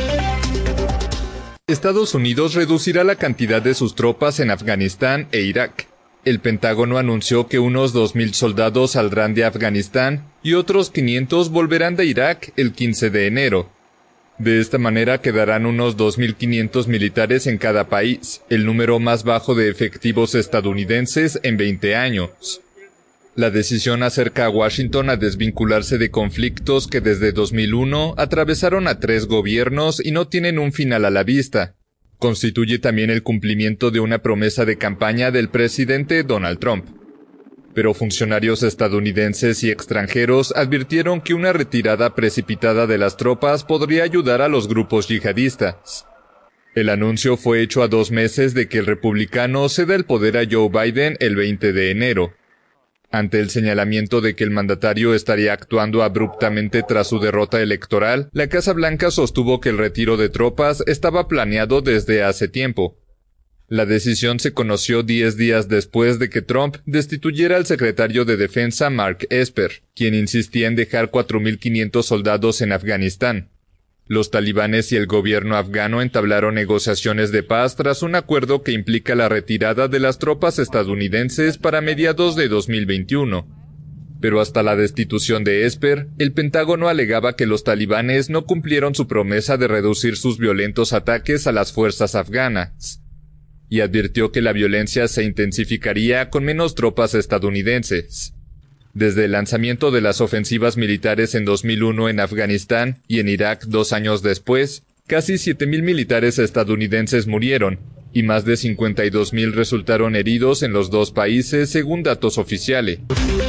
Estados Unidos reducirá la cantidad de sus tropas en Afganistán e Irak. El Pentágono anunció que unos 2.000 soldados saldrán de Afganistán y otros 500 volverán de Irak el 15 de enero. De esta manera quedarán unos 2.500 militares en cada país, el número más bajo de efectivos estadounidenses en 20 años. La decisión acerca a Washington a desvincularse de conflictos que desde 2001 atravesaron a 3 gobiernos y no tienen un final a la vista. Constituye también el cumplimiento de una promesa de campaña del presidente Donald Trump. Pero funcionarios estadounidenses y extranjeros advirtieron que una retirada precipitada de las tropas podría ayudar a los grupos yihadistas. El anuncio fue hecho a 2 meses de que el republicano ceda el poder a Joe Biden el 20 de enero. Ante el señalamiento de que el mandatario estaría actuando abruptamente tras su derrota electoral, la Casa Blanca sostuvo que el retiro de tropas estaba planeado desde hace tiempo. La decisión se conoció 10 días después de que Trump destituyera al secretario de Defensa Mark Esper, quien insistía en dejar 4.500 soldados en Afganistán. Los talibanes y el gobierno afgano entablaron negociaciones de paz tras un acuerdo que implica la retirada de las tropas estadounidenses para mediados de 2021. Pero hasta la destitución de Esper, el Pentágono alegaba que los talibanes no cumplieron su promesa de reducir sus violentos ataques a las fuerzas afganas, y advirtió que la violencia se intensificaría con menos tropas estadounidenses. Desde el lanzamiento de las ofensivas militares en 2001 en Afganistán y en Irak 2 años después, casi 7.000 militares estadounidenses murieron y más de 52.000 resultaron heridos en los dos países, según datos oficiales.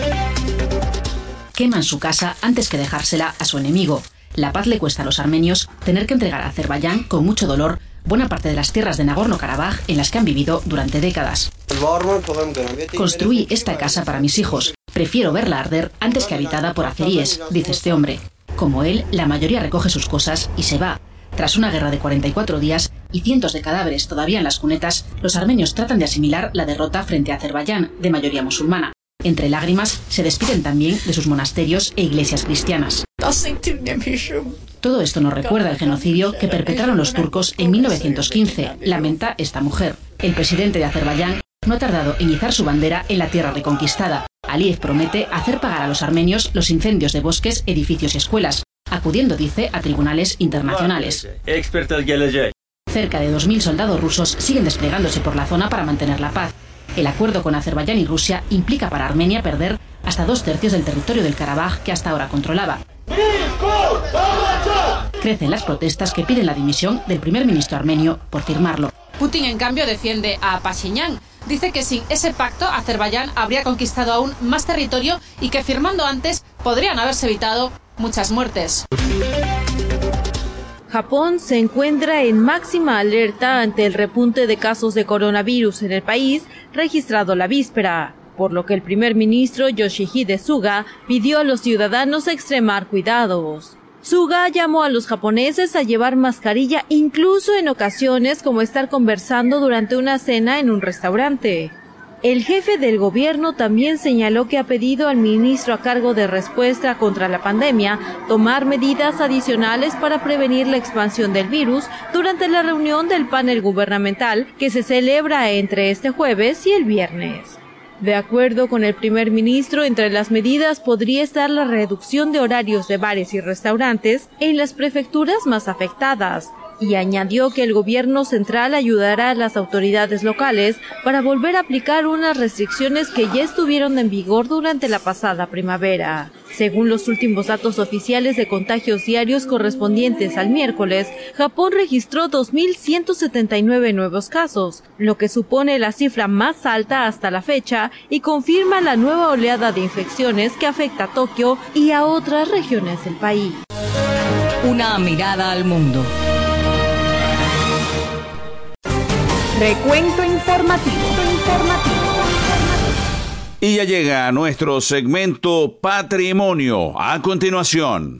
Queman su casa antes que dejársela a su enemigo. La paz le cuesta a los armenios tener que entregar a Azerbaiyán con mucho dolor buena parte de las tierras de Nagorno-Karabaj en las que han vivido durante décadas. Construí esta casa para mis hijos. Prefiero verla arder antes que habitada por azeríes, dice este hombre. Como él, la mayoría recoge sus cosas y se va. Tras una guerra de 44 días y cientos de cadáveres todavía en las cunetas, los armenios tratan de asimilar la derrota frente a Azerbaiyán, de mayoría musulmana. Entre lágrimas, se despiden también de sus monasterios e iglesias cristianas. Todo esto nos recuerda el genocidio que perpetraron los turcos en 1915, lamenta esta mujer. El presidente de Azerbaiyán no ha tardado en izar su bandera en la tierra reconquistada. Aliyev promete hacer pagar a los armenios los incendios de bosques, edificios y escuelas, acudiendo, dice, a tribunales internacionales. Cerca de 2.000 soldados rusos siguen desplegándose por la zona para mantener la paz. El acuerdo con Azerbaiyán y Rusia implica para Armenia perder hasta 2/3 del territorio del Karabaj que hasta ahora controlaba. Crecen las protestas que piden la dimisión del primer ministro armenio por firmarlo.
Putin, en cambio, defiende a Pashinyan. Dice que sin ese pacto, Azerbaiyán habría conquistado aún más territorio y que firmando antes podrían haberse evitado muchas muertes.
Japón se encuentra en máxima alerta ante el repunte de casos de coronavirus en el país registrado la víspera, por lo que el primer ministro Yoshihide Suga pidió a los ciudadanos extremar cuidados. Suga llamó a los japoneses a llevar mascarilla incluso en ocasiones como estar conversando durante una cena en un restaurante. El jefe del gobierno también señaló que ha pedido al ministro a cargo de respuesta contra la pandemia tomar medidas adicionales para prevenir la expansión del virus durante la reunión del panel gubernamental que se celebra entre este jueves y el viernes. De acuerdo con el primer ministro, entre las medidas podría estar la reducción de horarios de bares y restaurantes en las prefecturas más afectadas, y añadió que el gobierno central ayudará a las autoridades locales para volver a aplicar unas restricciones que ya estuvieron en vigor durante la pasada primavera. Según los últimos datos oficiales de contagios diarios correspondientes al miércoles, Japón registró 2.179 nuevos casos, lo que supone la cifra más alta hasta la fecha y confirma la nueva oleada de infecciones que afecta a Tokio y a otras regiones del país.
Una mirada al mundo.
Recuento informativo.
Y ya llega nuestro segmento Patrimonio. A continuación.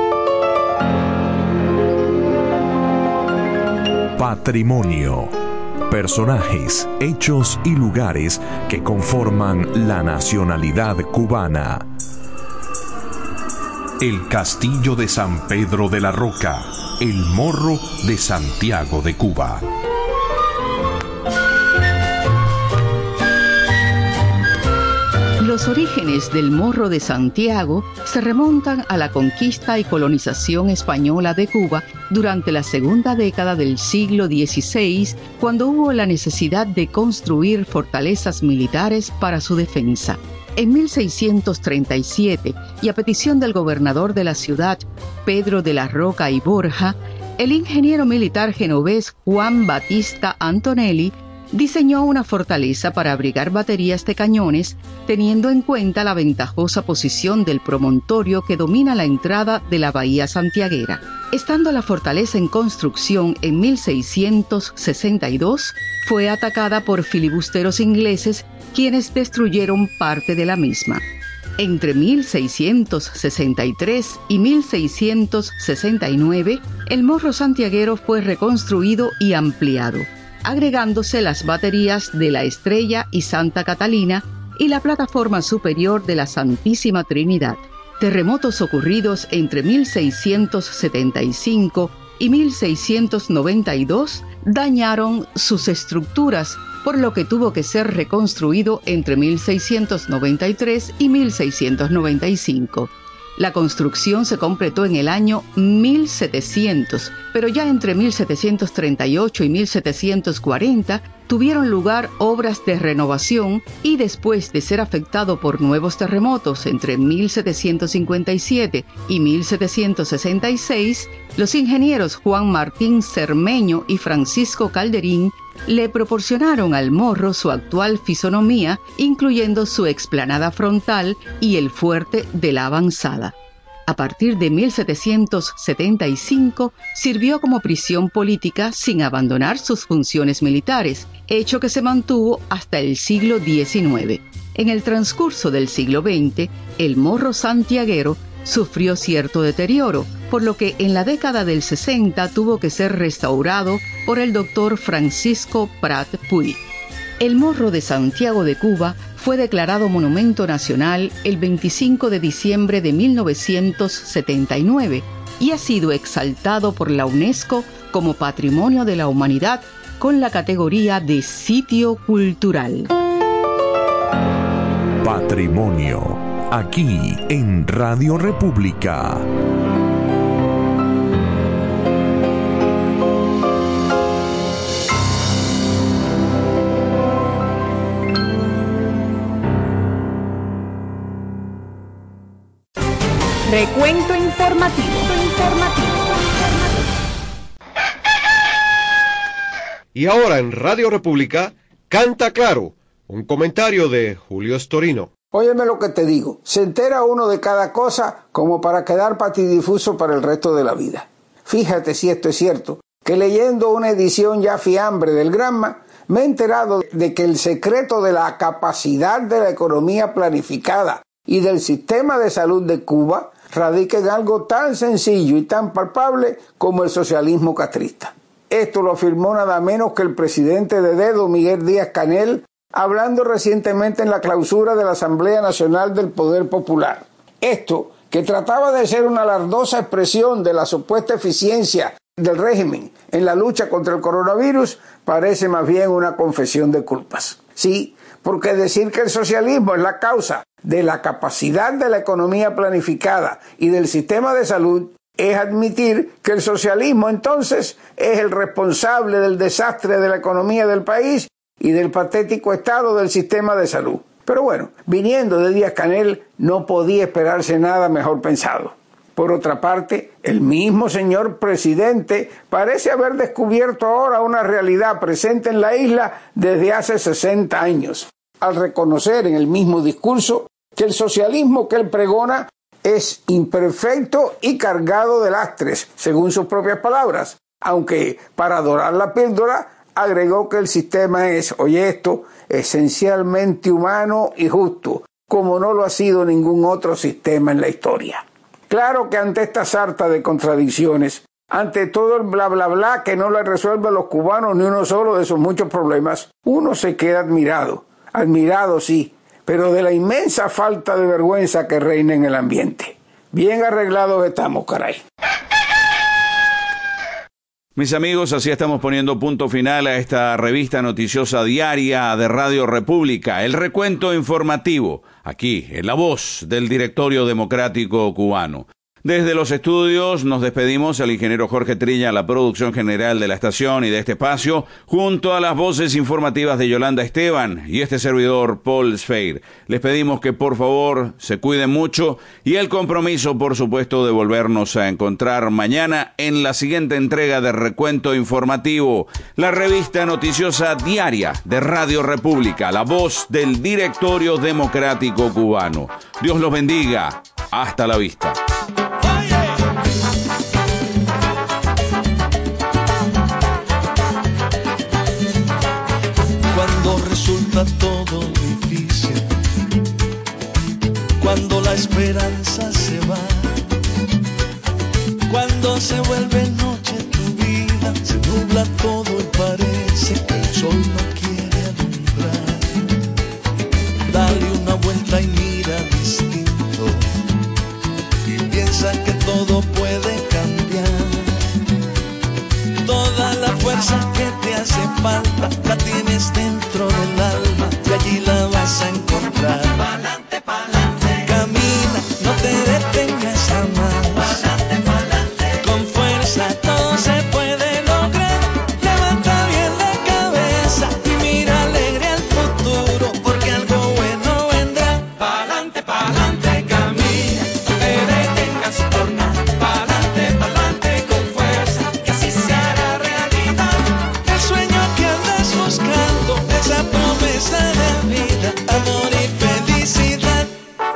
Patrimonio. Personajes, hechos y lugares que conforman la nacionalidad cubana. El Castillo de San Pedro de la Roca, el Morro de Santiago de Cuba.
Los orígenes del Morro de Santiago se remontan a la conquista y colonización española de Cuba durante la segunda década del siglo XVI, cuando hubo la necesidad de construir fortalezas militares para su defensa. En 1637, y a petición del gobernador de la ciudad, Pedro de la Roca y Borja, el ingeniero militar genovés Juan Batista Antonelli diseñó una fortaleza para abrigar baterías de cañones, teniendo en cuenta la ventajosa posición del promontorio que domina la entrada de la bahía santiaguera. Estando la fortaleza en construcción en 1662, fue atacada por filibusteros ingleses, quienes destruyeron parte de la misma. Entre 1663 y 1669, el Morro santiaguero fue reconstruido y ampliado. agregándose las baterías de la Estrella y Santa Catalina y la plataforma superior de la Santísima Trinidad. Terremotos ocurridos entre 1675 y 1692 dañaron sus estructuras, por lo que tuvo que ser reconstruido entre 1693 y 1695. La construcción se completó en el año 1700, pero ya entre 1738 y 1740 tuvieron lugar obras de renovación y después de ser afectado por nuevos terremotos entre 1757 y 1766, los ingenieros Juan Martín Cermeño y Francisco Calderín le proporcionaron al morro su actual fisonomía, incluyendo su explanada frontal y el fuerte de la avanzada. A partir de 1775 sirvió como prisión política sin abandonar sus funciones militares, hecho que se mantuvo hasta el siglo XIX. En el transcurso del siglo XX, el morro santiaguero sufrió cierto deterioro, por lo que en la década del 60 tuvo que ser restaurado por el doctor Francisco Prat Puig. El Morro de Santiago de Cuba fue declarado Monumento Nacional el 25 de diciembre de 1979 y ha sido exaltado por la UNESCO como Patrimonio de la Humanidad con la categoría de Sitio Cultural.
Patrimonio, aquí en Radio República.
Recuento informativo.
Y ahora en Radio República, Canta Claro, un comentario de Julio Storino.
Óyeme lo que te digo, se entera uno de cada cosa como para quedar patidifuso para el resto de la vida. Fíjate si esto es cierto, que leyendo una edición ya fiambre del Granma, me he enterado de que el secreto de la capacidad de la economía planificada y del sistema de salud de Cuba radica en algo tan sencillo y tan palpable como el socialismo castrista. Esto lo afirmó nada menos que el presidente de dedo, Miguel Díaz-Canel, hablando recientemente en la clausura de la Asamblea Nacional del Poder Popular. Esto, que trataba de ser una alardosa expresión de la supuesta eficiencia del régimen en la lucha contra el coronavirus, parece más bien una confesión de culpas. Sí, porque decir que el socialismo es la causa de la capacidad de la economía planificada y del sistema de salud es admitir que el socialismo entonces es el responsable del desastre de la economía del país y del patético estado del sistema de salud. Pero bueno, viniendo de Díaz-Canel no podía esperarse nada mejor pensado. Por otra parte, el mismo señor presidente parece haber descubierto ahora una realidad presente en la isla desde hace 60 años, al reconocer en el mismo discurso que el socialismo que él pregona es imperfecto y cargado de lastres, según sus propias palabras, aunque para dorar la píldora agregó que el sistema es, oye esto, esencialmente humano y justo, como no lo ha sido ningún otro sistema en la historia. Claro que ante esta sarta de contradicciones, ante todo el bla bla bla que no le resuelve a los cubanos ni uno solo de sus muchos problemas, uno se queda admirado sí, pero de la inmensa falta de vergüenza que reina en el ambiente. Bien arreglados estamos, caray.
Mis amigos, así estamos poniendo punto final a esta revista noticiosa diaria de Radio República, el recuento informativo, aquí en la voz del Directorio Democrático Cubano. Desde los estudios nos despedimos al ingeniero Jorge Trilla, la producción general de la estación y de este espacio, junto a las voces informativas de Yolanda Esteban y este servidor Paul Sfeir. Les pedimos que por favor se cuiden mucho y el compromiso, por supuesto, de volvernos a encontrar mañana en la siguiente entrega de Recuento Informativo, la revista noticiosa diaria de Radio República, la voz del Directorio Democrático Cubano. Dios los bendiga. Hasta la vista.
Cuando resulta todo difícil, cuando la esperanza se va, cuando se vuelve noche tu vida, se nubla todo y parece que todo puede cambiar. Toda la fuerza que te hace falta la tienes dentro del alma y allí la vas a encontrar. Pa'lante, pa'lante, camina, no te detengas jamás. Pa'lante, pa'lante, con fuerza todo se puede lograr. Levanta bien la cabeza y mira alegre al futuro, porque algo bueno vendrá. Pa'lante, pa'lante, camina, no te detengas por nada. Pa'lante, pa'lante, con fuerza, que así se hará realidad. El sueño que andas buscando, esa promesa de vida, amor y felicidad.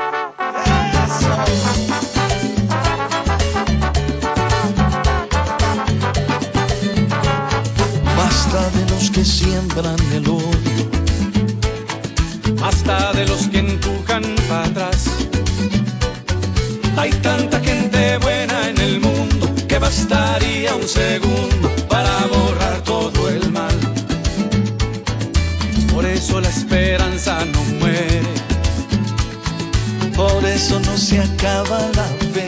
Basta de los que siembran el odio,
Basta de los que empujan para atrás. Hay tanta gente buena en el mundo que bastaría un segundo para borrar todo el mal. Por eso la esperanza no muere,
por eso no se acaba la fe.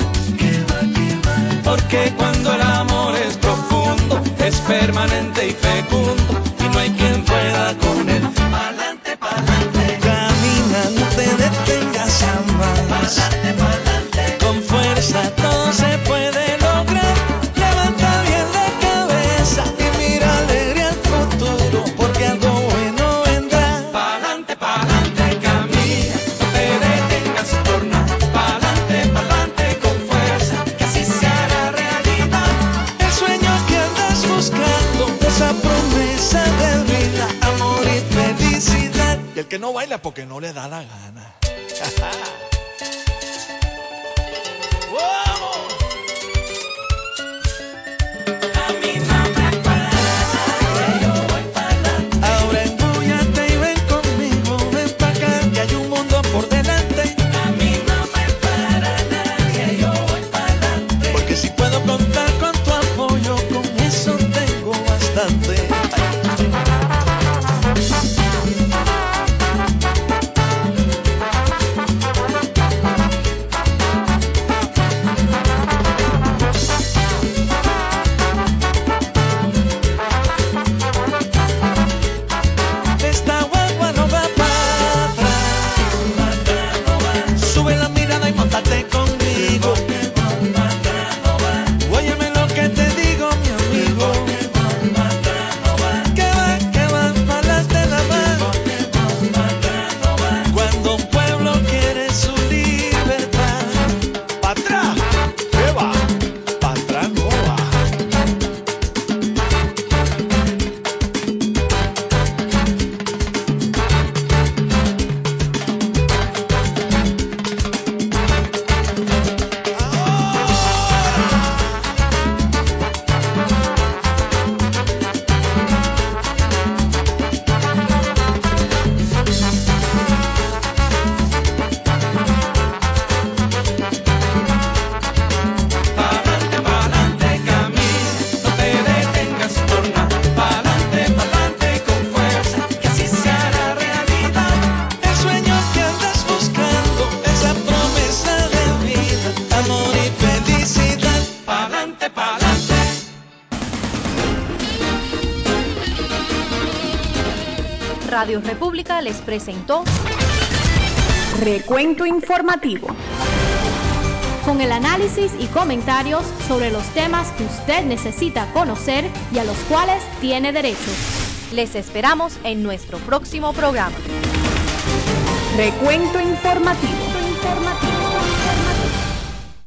porque cuando el amor es profundo, es permanente y fecundo, y no hay quien pueda con él.
Pa'lante, pa'lante, camina, no te detengas jamás. Pa'lante, pa'lante, con fuerza todo se puede lograr. Levanta bien la cabeza y mira alegre al futuro, porque algo bueno vendrá.
Pa'lante, pa'lante, camina, no te detengas por nada. Pa'lante, pa'lante, con fuerza, que así se hará realidad.
El sueño que andas buscando, esa promesa de vida, amor y felicidad.
Y el que no baila porque no le da la gana.
Ahora embúllate y ven conmigo, ven pa' acá, que hay un mundo por delante. A mí no me para nadie, yo voy pa'lante. Porque si puedo contar con tu apoyo, con eso tengo bastante. Esta guagua no va para atrás. Sube la mirada y móntate conmigo. Óyeme lo que te digo, mi amigo. Que va, pa'lante la mano. Cuando un pueblo quiere su libertad.
¡Pa' atrás! ¿Qué va? ¡Pa' atrás no va!
Pa'lante, pa'lante, camina, no te detengas por nada. Pa'lante, pa'lante, con fuerza, que así se hará realidad.
El sueño que andas buscando, esa promesa de vida, amor y felicidad.
Pa'lante, pa'lante.
Radio República les presentó Recuento Informativo, con el análisis y comentarios sobre los temas que usted necesita conocer y a los cuales tiene derecho. Les esperamos en nuestro próximo programa. Recuento Informativo.